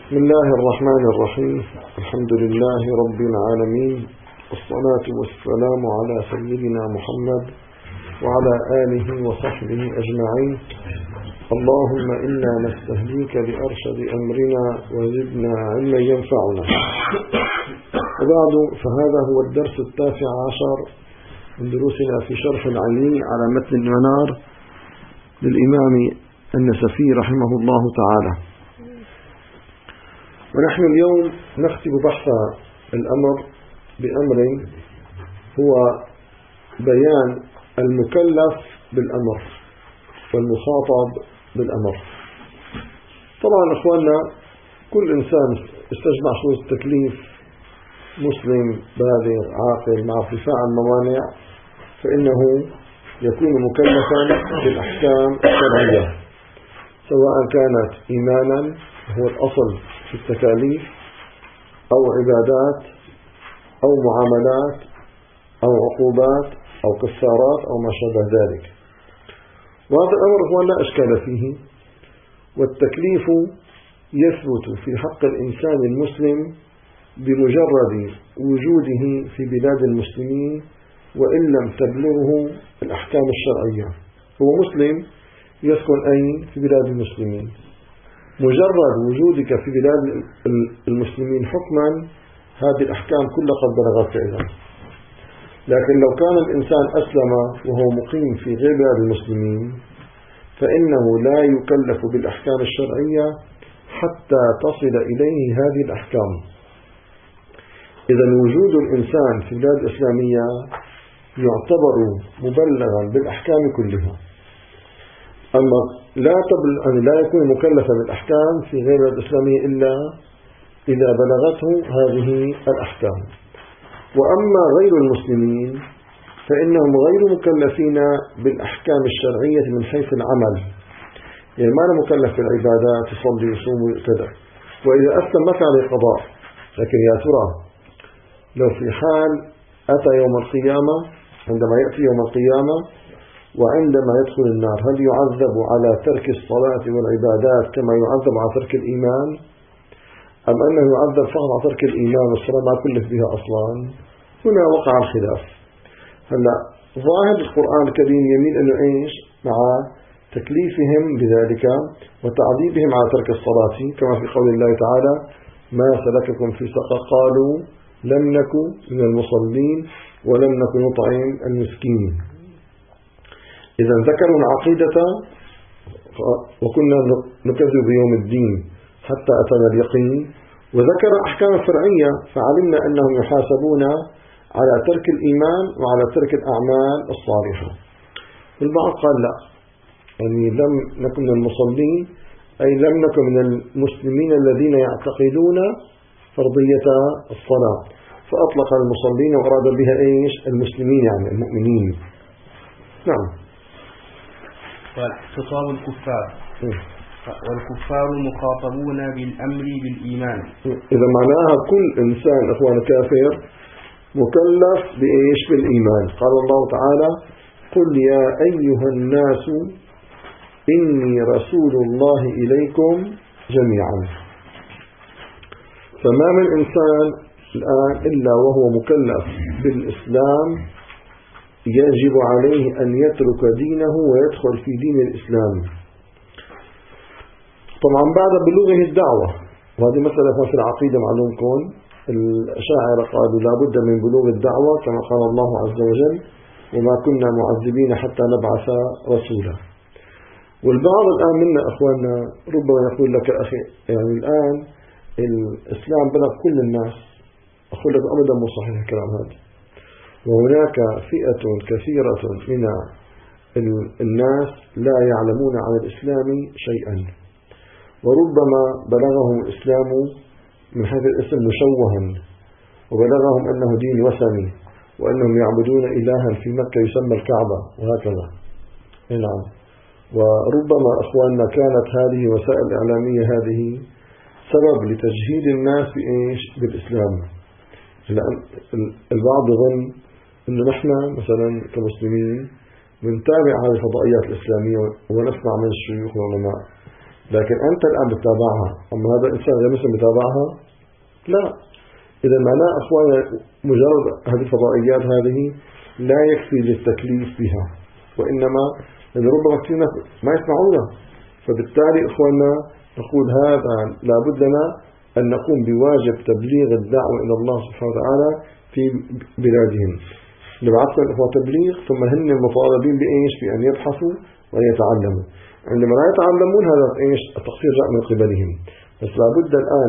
بسم الله الرحمن الرحيم. الحمد لله رب العالمين، والصلاة والسلام على سيدنا محمد وعلى آله وصحبه أجمعين. اللهم إنا نستهديك بأرشد أمرنا وزدنا علما ينفعنا. وبعد، فهذا هو الدرس 19 من دروسنا في شرح العليل على متن المنار للإمام النسفي رحمه الله تعالى. ونحن اليوم نختم بحث الأمر بأمر هو بيان المكلف بالأمر والمخاطب بالأمر. طبعا أخواننا، كل إنسان استجمع شروط التكليف، مسلم بالغ عاقل مع ارتفاع الموانع، فإنه يكون مكلفا بالأحكام الشرعية، سواء كانت إيمانا هو الأصل في التكاليف، أو عبادات، أو معاملات، أو عقوبات، أو كفارات، أو ما شابه ذلك. وهذا الأمر هو لا إشكال فيه، والتكليف يثبت في حق الإنسان المسلم بمجرد وجوده في بلاد المسلمين، وإن لم تبلغه الأحكام الشرعية. هو مسلم يسكن أين؟ في بلاد المسلمين. مجرد وجودك في بلاد المسلمين حكما، هذه الأحكام كلها قد بلغتك إذا. لكن لو كان الإنسان أسلم وهو مقيم في غير بلاد المسلمين، فإنه لا يكلف بالأحكام الشرعية حتى تصل إليه هذه الأحكام. إذا وجود الإنسان في بلاد إسلامية يعتبر مبلغا بالأحكام كلها. أما لا يكون مكلفا بالأحكام في غير البلاد الإسلامية إلا إذا بلغته هذه الأحكام. وأما غير المسلمين فإنهم غير مكلفين بالأحكام الشرعية من حيث العمل، يعني ما له مكلف بالعبادات، يصلي يصوم وكذا، وإذا أسلم ما في عليه قضاء. لكن يا ترى لو في حال أتى يوم القيامة، عندما يأتي يوم القيامة وعندما يدخل النار، هل يعذب على ترك الصلاة والعبادات كما يعذب على ترك الإيمان، أم أنه يعذب فقط على ترك الإيمان والصلاة ما كلف بها أصلا؟ هنا وقع الخلاف. هلا ظاهر القرآن الكريم يميل أنه إيش؟ مع تكليفهم بذلك وتعذيبهم على ترك الصلاة، كما في قول الله تعالى: ما سلككم في سقر؟ قالوا لم نكن من المصلين ولم نكن نطعم المسكين. إذا ذكروا العقيدة وكنا نكذب بيوم الدين حتى أتانا اليقين، وذكر أحكام فرعية، فعلمنا أنهم يحاسبون على ترك الإيمان وعلى ترك الأعمال الصالحة. والبعض قال لا، يعني لم نكن من المصلين أي لم نكن من المسلمين الذين يعتقدون فرضية الصلاة، فأطلق المصلين وأراد بها إيش؟ المسلمين، يعني المؤمنين. نعم. خطاب الكفار، والكفار مخاطبون بالأمر بالإيمان. إذا معناها كل إنسان أخوان كافر مكلف بإيش؟ بالإيمان. قال الله تعالى: قل يا أيها الناس إني رسول الله إليكم جميعا. فما من إنسان الآن إلا وهو مكلف بالإسلام يجب عليه أن يترك دينه ويدخل في دين الإسلام. طبعا بعد بلوغه الدعوة، وهذه مسألة في العقيدة معلومكم، الأشاعرة قالوا لا بد من بلوغ الدعوة كما قال الله عز وجل: وما كنا معذبين حتى نبعث رسولا. والبعض الآن منا أخواننا ربما يقول لك: أخي، يعني الآن الإسلام بلغ كل الناس. أقول لك أبدا مو صحيح الكلام هذا. وهناك فئة كثيرة من الناس لا يعلمون عن الإسلام شيئا، وربما بلغهم الإسلام من حيث الاسم مشوها، وبلغهم أنه دين وثني، وأنهم يعبدون إلها في مكة يسمى الكعبة وهكذا. نعم. وربما أخواننا كانت هذه وسائل الإعلامية هذه سبب لتجهيل الناس بإيش؟ بالإسلام. لأن البعض يظن أنه نحن مثلا كمسلمين بنتابع هذه الفضائيات الإسلامية ونسمع من الشيوخ والعلماء، لكن أنت الآن بتتابعها، أما هذا الإنسان غير مسلم بتابعها؟ لا. إذا معناه أخوانا مجرد هذه الفضائيات هذه لا يكفي للتكليف بها، وإنما ربما كثير ناس ما يسمعونها. فبالتالي إخواننا نقول هذا لابد لنا أن نقوم بواجب تبليغ الدعوة إلى الله سبحانه وتعالى في بلادهم. نبعث الإخوة تبليغ، ثم هن المطالبين بإيش؟ بأن يبحثوا وأن يتعلموا. عندما لا يتعلمون هذا إيش؟ التقصير جاء من قبلهم. بس لابد الآن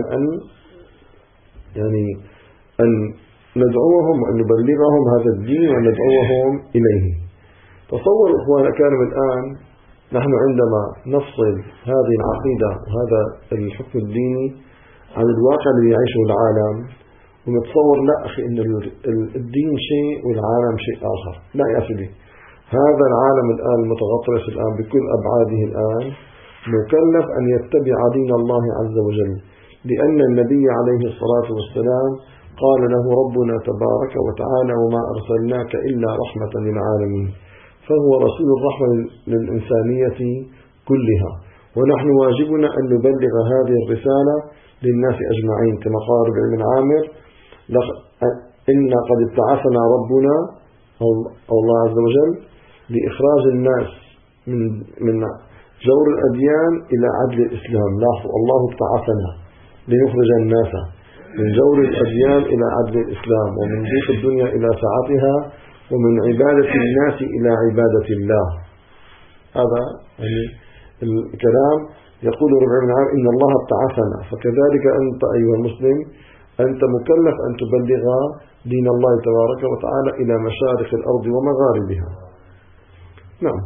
أن ندعوهم وأن نبلغهم هذا الدين وأن ندعوهم إليه. تصور إخوان الكرام الآن نحن عندما نفصل هذه العقيدة وهذا الحكم الديني عن الواقع الذي يعيشه العالم، ونتصور لا أخي إن الدين شيء والعالم شيء آخر. لا يا سيدي، هذا العالم الآن المتغطرس الآن بكل أبعاده الآن مكلف أن يتبع دين الله عز وجل، لأن النبي عليه الصلاة والسلام قال له ربنا تبارك وتعالى وما أرسلناك إلا رحمة للعالمين، فهو رسول الرحمة للإنسانية كلها، ونحن واجبنا أن نبلغ هذه الرسالة للناس أجمعين، كما قال ربيع بن عامر إنا قد ابتعثنا ربنا أو الله عز وجل لإخراج الناس من جور الأديان إلى عدل الإسلام. لاحظوا، الله ابتعثنا لنخرج الناس من جور الأديان إلى عدل الإسلام، ومن ضيق الدنيا إلى سعتها، ومن عبادة الناس إلى عبادة الله. هذا الكلام يقول ربيع بن عامر إن الله ابتعثنا. فكذلك أنت أيها المسلم أنت مكلف أن تبلغ دين الله تبارك وتعالى إلى مشارق الأرض ومغاربها. نعم.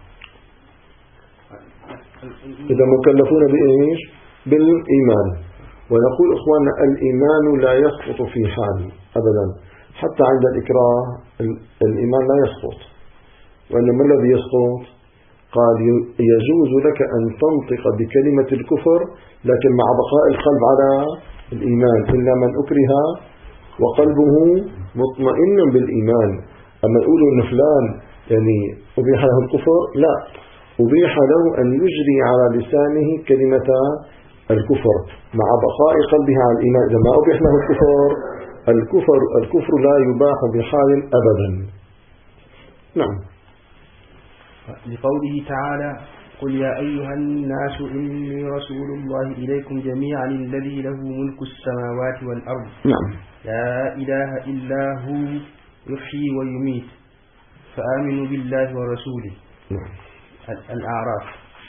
إذا مكلفون بإيش؟ بالإيمان. ونقول إخواننا الإيمان لا يسقط في حال أبدا، حتى عند الإكراه الإيمان لا يسقط. وإنما الذي يسقط قال يجوز لك أن تنطق بكلمة الكفر لكن مع بقاء القلب على الإيمان، إلا من أكره وقلبه مطمئن بالإيمان. أما يقولوا أن فلان أبيح له الكفر، لا، أبيح له أن يجري على لسانه كلمة الكفر مع بقاء قلبه على الإيمان. إذا ما أبيح له الكفر لا يباح بحال أبدا. نعم. لقوله تعالى قل يا أيها الناس إني رسول الله إليكم جميعا الذي له ملك السماوات والأرض. نعم. لا إله إلا هو يحيي ويميت فآمنوا بالله ورسوله. نعم. الأعراف.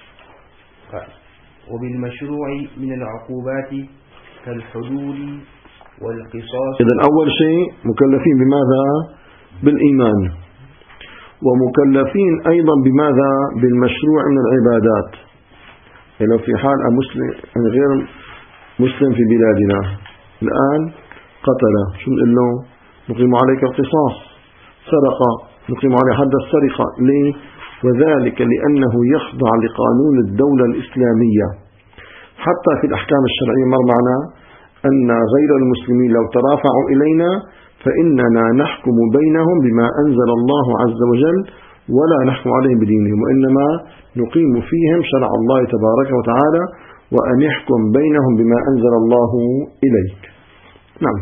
وبالمشروع من العقوبات كالحدود والقصاص. إذن أول شيء مكلفين بماذا؟ بالإيمان، ومكلفين أيضا بماذا؟ بالمشروع من العبادات. لو في حال مسلم غير مسلم في بلادنا الآن قتل، شو نقول له؟ نقيم عليك القصاص. سرق، نقيم عليه حد السرقة. ليه؟ وذلك لأنه يخضع لقانون الدولة الإسلامية. حتى في الأحكام الشرعية مر معنا أن غير المسلمين لو ترافعوا إلينا فإننا نحكم بينهم بما أنزل الله عز وجل ولا نحكم عليهم بدينهم، وإنما نقيم فيهم شرع الله تبارك وتعالى وأن يحكم بينهم بما أنزل الله إليك. نعم.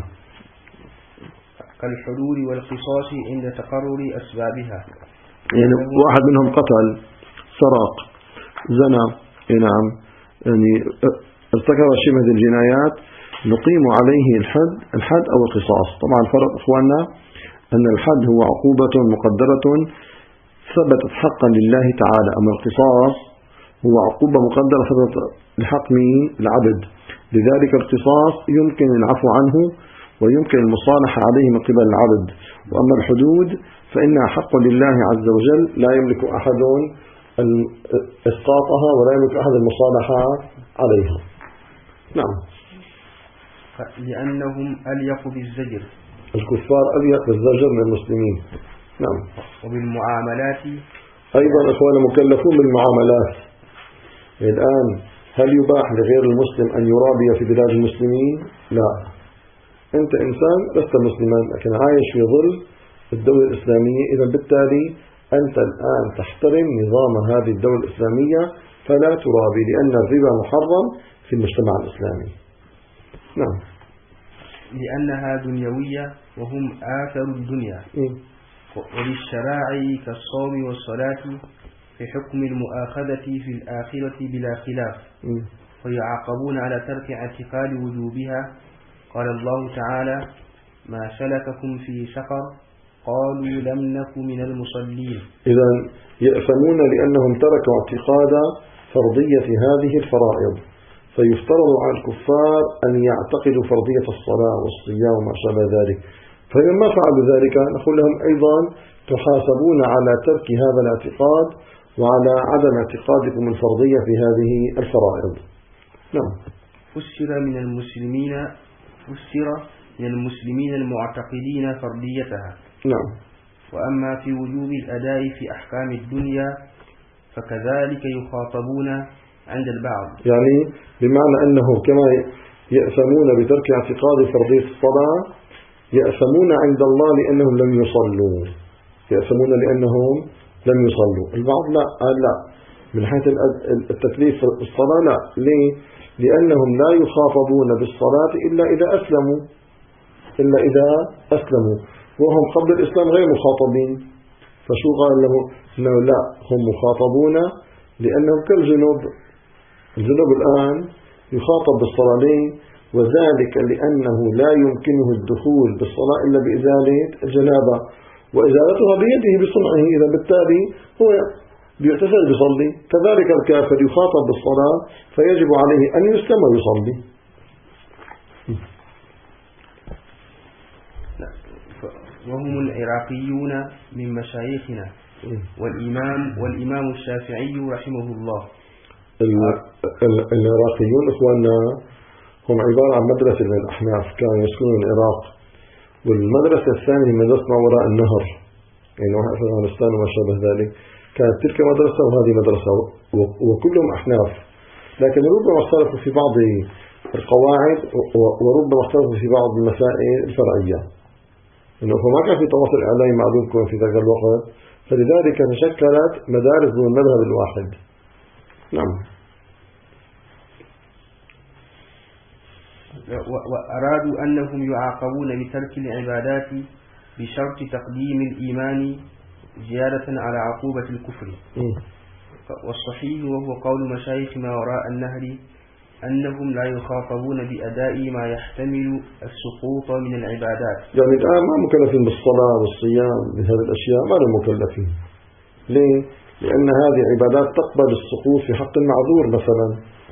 كالحدود والقصاص عند تقرر أسبابها. واحد منهم قتل، سرق، زنى، نعم، ارتكب شيء من هذه الجنايات، نقيم عليه الحد أو القصاص. طبعا فرق إخواننا أن الحد هو عقوبة مقدرة ثبتت حقا لله تعالى، أما القصاص هو عقوبة مقدرة ثبتت لحق مين؟ العبد. لذلك القصاص يمكن العفو عنه ويمكن المصالحة عليه من قبل العبد، وأما الحدود فإنها حق لله عز وجل لا يملك أحد إسقاطها ولا يملك أحد المصالحة عليها. نعم. لأنهم أليق بالزجر، الكفار أليق بالزجر من المسلمين. نعم. وبالمعاملات أيضا أخوانا مكلفون بالمعاملات. الآن هل يباح لغير المسلم أن يرابي في بلاد المسلمين؟ لا. أنت إنسان لست مسلما لكن عايش في ظل الدولة الإسلامية، إذا بالتالي أنت الآن تحترم نظام هذه الدولة الإسلامية فلا ترابي، لأن الربا محرم في المجتمع الإسلامي. نعم. لأنها دنيوية وهم آثر الدنيا. وللشرائع كالصوم والصلاة في حكم المؤاخذة في الآخرة بلا خلاف، ويعاقبون على ترك اعتقاد وجوبها. قال الله تعالى: ما سلككم في سقر قالوا لم نك من المصلين. إذا يأثمون لأنهم تركوا اعتقاد فرضية هذه الفرائض، فيفترض على الكفار أن يعتقدوا فرضية الصلاة والصيام وما شابه ذلك، فلما فعلوا ذلك نقول لهم أيضا تحاسبون على ترك هذا الاعتقاد وعلى عدم اعتقادكم الفرضية في هذه الفرائض. نعم. فسر من المسلمين المعتقدين فرضيتها. نعم. وأما في وجوب الأداء في أحكام الدنيا فكذلك يخاطبون عند البعض، يعني بمعنى أنه كما يأثمون بترك اعتقاد فرضية الصلاة يأثمون عند الله لأنهم لم يصلوا، يأثمون لأنهم لم يصلوا. البعض لا من حيث التكليف الصلاة لا. ليه؟ لأنهم لا يخاطبون بالصلاة إلا إذا أسلموا، وهم قبل الإسلام غير مخاطبين. فشو قال له؟ إنه لا، هم مخاطبون لأنهم كالجنوب. الجنوب الآن يخاطب بالصلاة. ليه؟ وذلك لأنه لا يمكنه الدخول بالصلاة إلا بإزالة الجنابة، وإزالتها بيده بصنعه. إذا بالتالي هو بيغتسل بيصلي. كذلك الكافر يخاطب بالصلاة فيجب عليه أن يسلم ويصلي. وهم العراقيون من مشايخنا والإمام الشافعي رحمه الله. العراقيون إخواننا هم عبارة عن مدرسة من الأحناف، كانوا يسكنون العراق، والمدرسة الثانية مدرسة ما وراء النهر، يعني في أفغانستان وما شابه ذلك. كانت تلك مدرسة وهذه مدرسة، وكلهم أحناف، لكن ربما اختلفوا في بعض القواعد وربما اختلفوا في بعض المسائل الفرعية، إنه ما كان في تواصل إعلامي معلوم في ذاك الوقت، فلذلك تشكلت مدارس من المذهب الواحد. نعم. وأرادوا أنهم يعاقبون بترك العبادات بشرط تقديم الإيمان زيادة على عقوبة الكفر. والصحيح وهو قول مشايخ ما وراء النهر أنهم لا يخاطبون بأداء ما يحتمل السقوط من العبادات. يعني الآن ما مكلفين بالصلاة والصيام بهذه الأشياء، ما لهم مكلفين. ليه؟ لأن هذه عبادات تقبل السقوط في حق المعذور مثلا.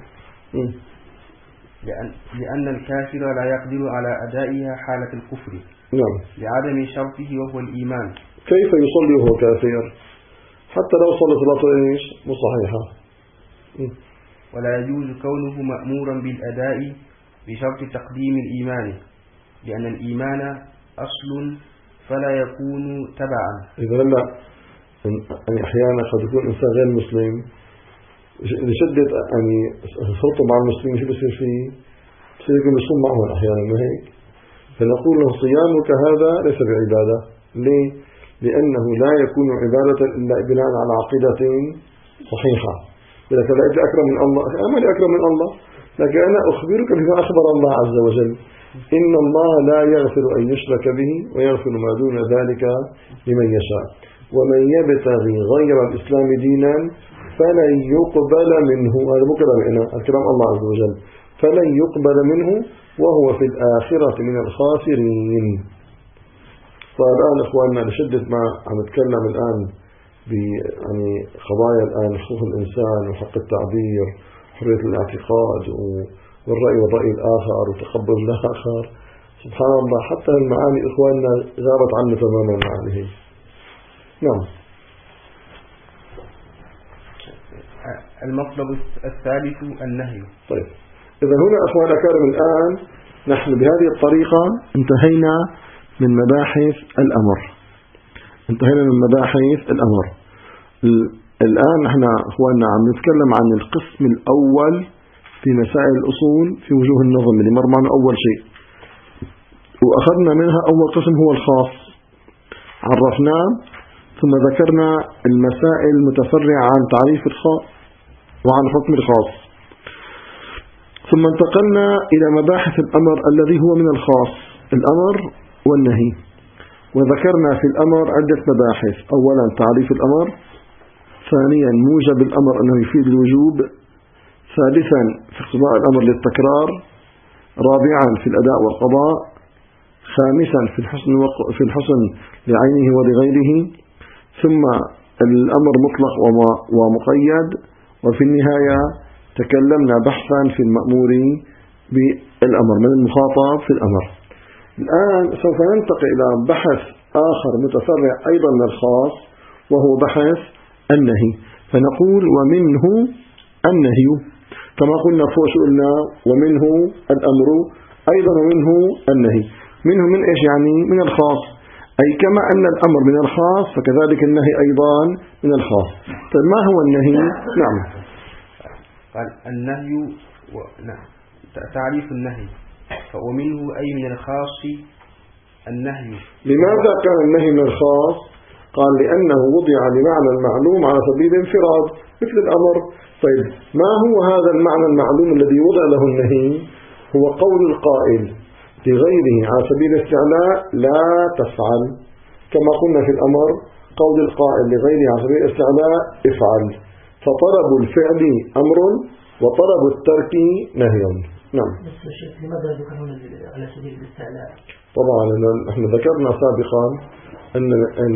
لأن الكافر لا يقدر على أدائها حالة الكفر. نعم. لعدم شرطه وهو الإيمان. كيف يصلي وهو كافر؟ حتى لو صلى صلاة إيش؟ مو صحيحة. ولا يجوز كونه مأمورا بالأداء بشرط تقديم الإيمان، لأن الإيمان أصل فلا يكون تبعا. إذا لا، يعني أحيانا قد يكون إنسان غير مسلم لشدة يعني صوته مع المسلمين شو بصير فيه؟ بصير يكون يصوم معهم أحيانا، ما هيك؟ فنقول له صيامك هذا ليس بعبادة. ليه؟ لأنه لا يكون عبادة إلا بناء على عقيدة صحيحة. إذا لقيت أكرم من الله، أنا لي أكرم من الله، لكن أنا أخبرك بما أخبر الله عز وجل: إن الله لا يغفر أن يشرك به ويغفر ما دون ذلك لمن يشاء، ومن يبتغي غير الإسلام دينا فلن يقبل منه. هذا مو كلام الكلام الله عز وجل. فلن يقبل منه وهو في الآخرة من الخاسرين. فالآن إخواننا لشدة ما عم نتكلم الآن يعني قضايا الآن حقوق الإنسان وحق التعبير وحرية الاعتقاد والرأي والرأي الآخر وتقبل الآخر، سبحان الله حتى المعاني إخواننا غابت عنا تماما معانيه. نعم. المطلب الثالث النهي. طيب، إذا هنا أخوان الكرام الآن نحن بهذه الطريقة انتهينا من مباحث الأمر. الآن نحن أخواننا عم نتكلم عن القسم الأول في مسائل الأصول في وجوه النظم اللي مر معنا أول شيء، وأخذنا منها أول قسم هو الخاص، عرفناه ثم ذكرنا المسائل المتفرعة عن تعريف الخاص وعن حكم الخاص، ثم انتقلنا إلى مباحث الأمر الذي هو من الخاص، الأمر والنهي. وذكرنا في الأمر عدة مباحث: أولا تعريف الأمر، ثانيا موجب الأمر أنه يفيد الوجوب، ثالثا في اقتضاء الأمر للتكرار، رابعا في الأداء والقضاء، خامسا في الحسن لعينه ولغيره، ثم الأمر مطلق ومقيد، وفي النهاية تكلمنا بحثا في المأمور بالأمر من المخاطب في الأمر. الآن سوف ننتقل إلى بحث آخر متفرع أيضا من الخاص، وهو بحث النهي. فنقول ومنه النهي، كما قلنا فوق قلنا ومنه الأمر، أيضا ومنه النهي. منه من إيش يعني؟ من الخاص، أي كما أن الأمر من الخاص فكذلك النهي أيضا من الخاص. طيب ما هو النهي؟ نعم، قال النهي نعم، تعريف النهي ومنه أي من الخاص النهي. لماذا كان النهي من الخاص؟ قال لأنه وضع لمعنى المعلوم على سبيل الانفراد مثل الأمر. طيب ما هو هذا المعنى المعلوم الذي وضع له النهي؟ هو قول القائل لغيره على سبيل الاستعلاء لا تفعل، كما قلنا في الأمر قول القائل لغيره على سبيل الاستعلاء افعل، فطلب الفعل أمر وطلب الترك نهي. نعم. لماذا ذكرون على سبيل الاستعلاء؟ طبعا احنا ذكرنا سابقا أن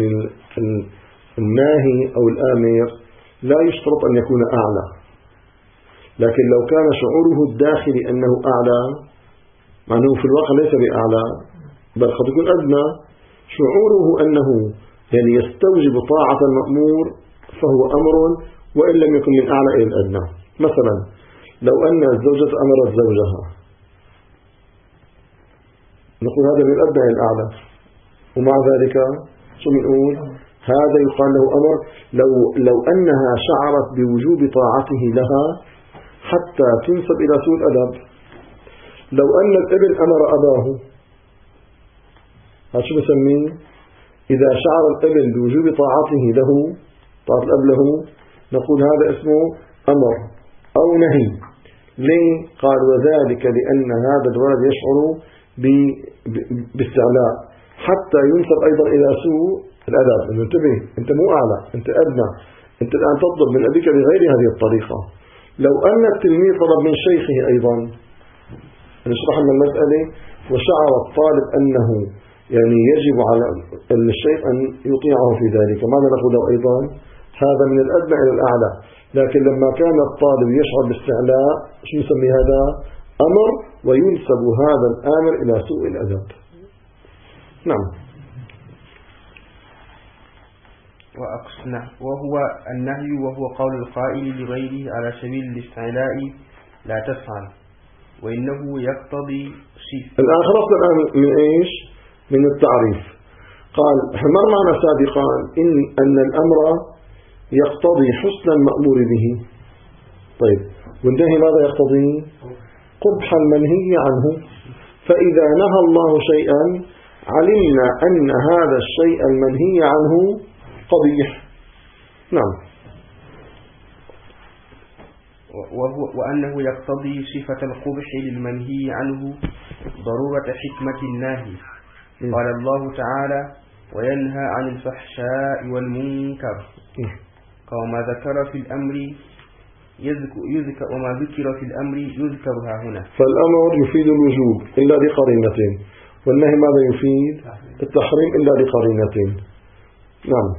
الناهي أو الآمر لا يشترط أن يكون أعلى، لكن لو كان شعوره الداخلي أنه أعلى، مع أنه في الواقع ليس بأعلى بل قد يكون أدنى، شعوره أنه يعني يستوجب طاعة المأمور فهو أمر وإن لم يكن من أعلى إلى الأدنى. مثلا لو أن الزوجة أمرت زوجها، نقول هذا من الأدنى إلى الأعلى، ومع ذلك شو نقول؟ هذا يقال له أمر لو أنها شعرت بوجوب طاعته لها حتى تنسب إلى سوء الأدب. لو أن الابن أمر أباه، هذا شو بسميه؟ إذا شعر الابن بوجوب طاعته له، طاعة الأب له، نقول هذا اسمه أمر أو نهي. ليه؟ قال وذلك لأن هذا الولد يشعر باستعلاء حتى ينسب أيضا إلى سوء الأدب، أنه انتبه أنت مو أعلى، أنت أدنى، أنت الآن تطلب من أبيك بغير هذه الطريقة. لو أن التلميذ طلب من شيخه أيضا، نشرح لنا المسألة، وشعر الطالب أنه يعني يجب على الشيخ أن يطيعه في ذلك، ماذا نقول له أيضا؟ هذا من الأدنى إلى الأعلى. لكن لما كان الطالب يشعر باستعلاء شو نسمي هذا؟ أمر، وينسب هذا الآمر إلى سوء الأدب. نعم. وهو النهي وهو قول القائل لغيره على سبيل الاستعلاء لا تفعل، وإنه يقتضي الآن خلصنا الآن من إيش؟ من التعريف. قال مر معنا سابقا أن الأمر يقتضي حسن المأمور به. طيب والنهي ماذا يقتضي؟ قبح المنهي عنه. فإذا نهى الله شيئا علمنا أن هذا الشيء المنهي عنه قبيح. نعم. وأنه يقتضي صفة القبح للمنهي عنه ضرورة حكمة الناهي. قال الله تعالى وينهى عن الفحشاء والمنكر، وما ذكر في الأمر يذكر، وما ذكر في الأمر يذكر ها هنا. فالأمر يفيد الوجوب إلا لقرينتين، والنهي ماذا يفيد؟ التحريم إلا لقرينتين. نعم.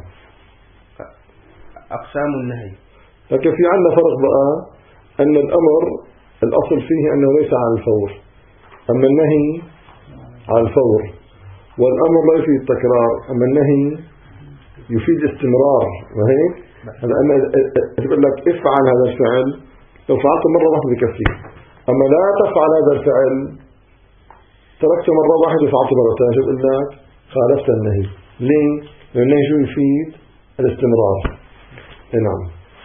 أقسام النهي. لكن في عندنا فرق بقى، أن الأمر الأصل فيه أنه ليس على الفور، أما النهي على الفور، والأمر لا يفيد التكرار، أما النهي يفيد استمرار. وهيك لأن يقول لك افعل هذا الفعل، لو فعلته مرة واحدة بكفي، أما لا تفعل هذا الفعل، تركته مرة واحدة وفعلته مرتين، يقول لك خالفت النهي. ليه؟ لأن النهي شو يفيد؟ الاستمرار. نعم.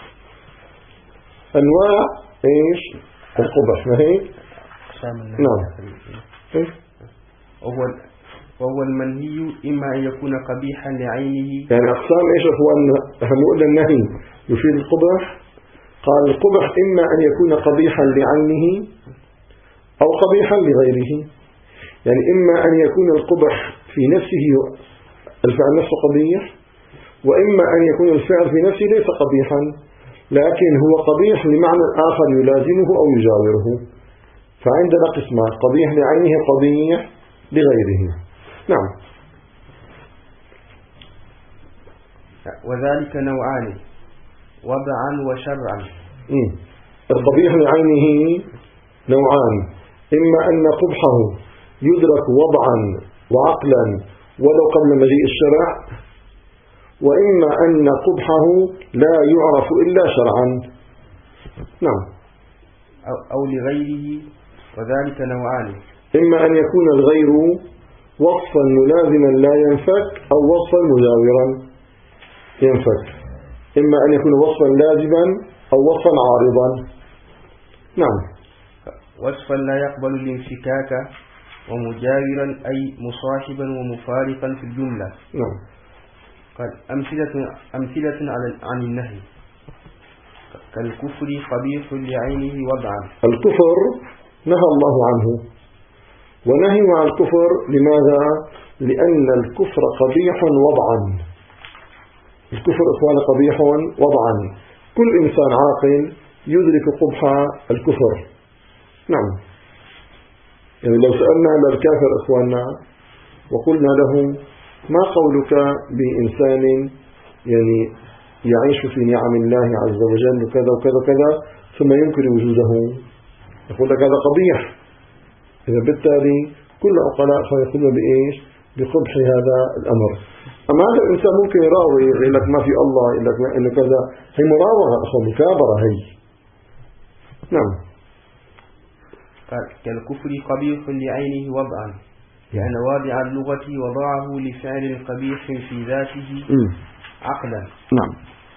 أنواع إيش؟ القبح. ما هيك؟ أقسام النهي. نعم. وهو المنهي إما أن يكون قبيحا لعينه. يعني أقسام إيش هو أن النهي يفيد القبح؟ قال القبح إما أن يكون قبيحا لعينه أو قبيحا لغيره. يعني إما أن يكون القبح في نفسه الفعل نفسه قبيح، وإما أن يكون الفعل في نفسه ليس قبيحا لكن هو قبيح لمعنى آخر يلازمه أو يجاوره. فعندنا قسمان: قبيح لعينه، قبيح لغيره. نعم. وذلك نوعان: وضعا وشرعا. القبيح لعينه نوعان: إما أن قبحه يدرك وضعا وعقلا ولو قبل مجيء الشرع، وإما أن قبحه لا يعرف إلا شرعا. نعم. أو لغيره. وذلك نوعان: إما أن يكون الغير وصفا ملازما لا ينفك أو وصفا مجاورا ينفك. إما أن يكون وصفا لازما أو وصفا عارضا. نعم. وصفا لا يقبل الانفكاك، ومجاورا أي مصاحبا ومفارقا في الجملة. نعم. قال أمثلة عن النهي: كالكفر قبيح لعينه وضعا. الكفر نهى الله عنه، ونهي عن الكفر لماذا؟ لأن الكفر قبيح وضعا. الكفر إخوان قبيح وضعا. كل إنسان عاقل يدرك قبح الكفر. نعم. يعني لو سألنا للكافر إخواننا وقلنا له: ما قولك بإنسان يعني يعيش في نعم الله عز وجل وكذا وكذا وكذا ثم ينكر وجوده؟ يقول لك هذا قبيح. إذا بالتالي كل عقلاء سيقولون بإيش؟ بقبح هذا الأمر. أما هذا الإنسان ممكن يراوي، يقول لك ما في الله، يقول لك إنه كذا. هي مراوغة أخوة، مكابرة هي. نعم. قال: كالكفر قبيح لعينه وضعا، لأن واضع اللغة وضعه لفعل قبيح في ذاته عقلا. نعم.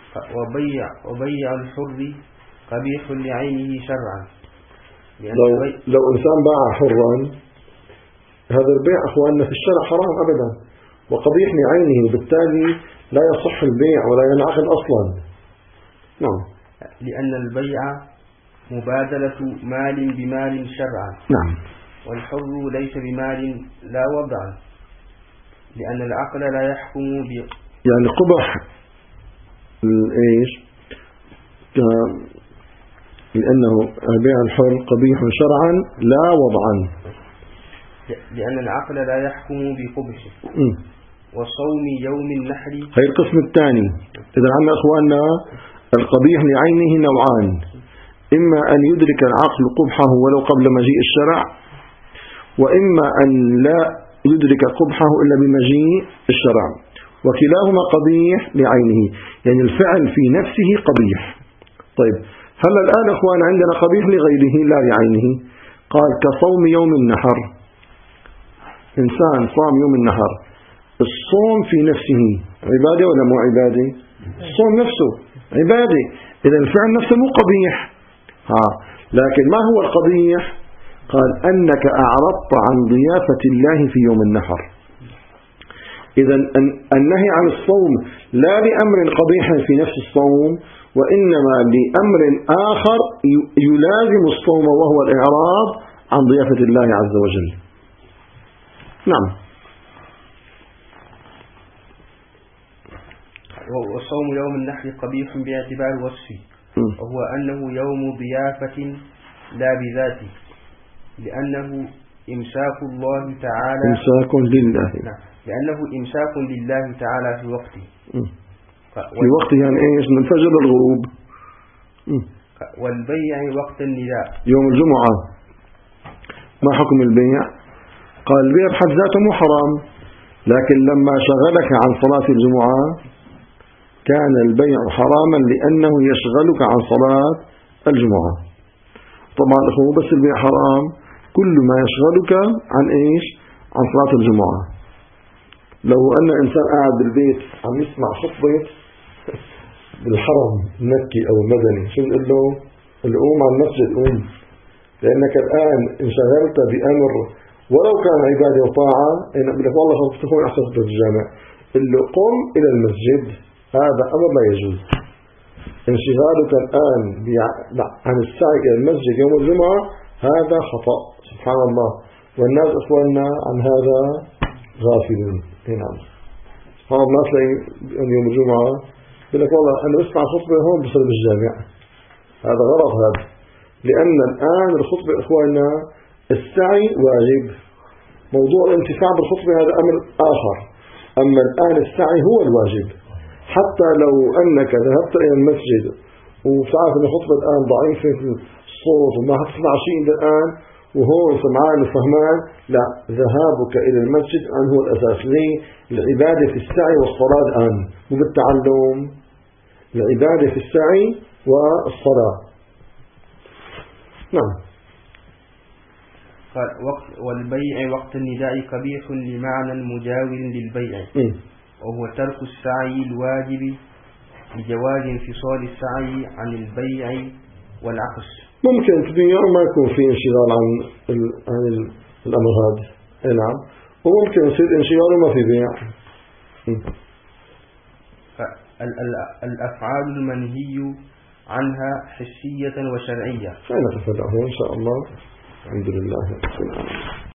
وبيع الحر قبيح لعينه شرعا. لو إنسان باع حرا، هذا البيع أخواننا في الشرع حرام أبدا وقبيح لعينه، وبالتالي لا يصح البيع ولا ينعقد أصلا. نعم. لأن البيع مبادلة مال بمال شرعا. نعم. والحر ليس بمال لا وضعا، لأن العقل لا يحكم يعني قبح إيش؟ لأنه البيع الحر قبيح شرعا لا وضعا، لأن العقل لا يحكم بقبحه. وصوم يوم النحر هي القسم الثاني. إذا عندنا أخواننا القبيح لعينه نوعان: إما أن يدرك العقل قبحه ولو قبل مجيء الشرع، وإما أن لا يدرك قبحه إلا بمجيء الشرع، وكلاهما قبيح لعينه. يعني الفعل في نفسه قبيح. طيب هل الآن أخوان عندنا قبيح لغيره لا لعينه؟ قال: كصوم يوم النحر. إنسان صام يوم النحر، الصوم في نفسه عبادة ولا مو عبادة؟ الصوم نفسه عبادة. إذا الفعل نفسه مو قبيح. لكن ما هو القبيح؟ قال: أنك أعرضت عن ضيافة الله في يوم النحر. إذا النهي عن الصوم لا لأمر قبيح في نفس الصوم، وإنما لأمر آخر يلازم الصوم، وهو الإعراض عن ضيافة الله عز وجل. نعم. وصوم يوم النحر قبيح باعتبار وصفه، وهو أنه يوم ضيافة لا بذاته، لأنه إمساك الله تعالى، إمساك لله. نعم. لأنه إمساك لله تعالى في وقته. في وقته يعني إيش؟ من فجر الغروب. والبيع وقت النداء يوم الجمعة. ما حكم البيع؟ قال: البيع بحد ذاته مو حرام، لكن لما شغلك عن صلاة الجمعة كان البيع حراما لأنه يشغلك عن صلاة الجمعة. طبعا هو بس البيع حرام كل ما يشغلك عن إيش؟ عن صلاة الجمعة. لو أن إنسان قاعد بالبيت عم يسمع خطبة بالحرم المكي أو المدني، شو نقول له؟ قوم على المسجد، قوم، لأنك الآن انشغلت بأمر ولو كان عبادة وطاعة يقول لك والله تكون أحسن خطبة في الجامع اللي قم إلى المسجد هذا أمر لا يجوز. انشغالك الآن عن السعي إلى المسجد يوم الجمعة هذا خطأ سبحان الله، والناس أخواننا عن هذا غافلون. نعم سبحان الله، تلاقي يوم الجمعة يقول لك والله أنا بسمع خطبة هون بصير بالجامع، هذا غلط هذا، لأن الآن الخطبة إخواننا السعي واجب، موضوع الانتفاع بالخطبة هذا أمر آخر، أما الآن السعي هو الواجب. حتى لو أنك ذهبت إلى المسجد وتعرف أن الخطبة الآن ضعيفة في الصوت وما هتسمع شيء إلى الآن وهو سمعان وفهمان، لا، ذهابك إلى المسجد الآن هو الأساس. ليه؟ العبادة في السعي والصلاة الآن مو بالتعلم، العبادة في السعي والصلاة. نعم. والبيع وقت النداء قبيح لمعنى مجاور للبيع، وهو ترك السعي الواجب لجواز انفصال السعي عن البيع والعكس. ممكن في الدنيا ما يكون في انشغال عن الأمر هذا، نعم، وممكن يصير انشغال وما في بيع. الأفعال المنهي عنها حسية وشرعية. فأنا تفضل إن شاء الله. الحمد لله.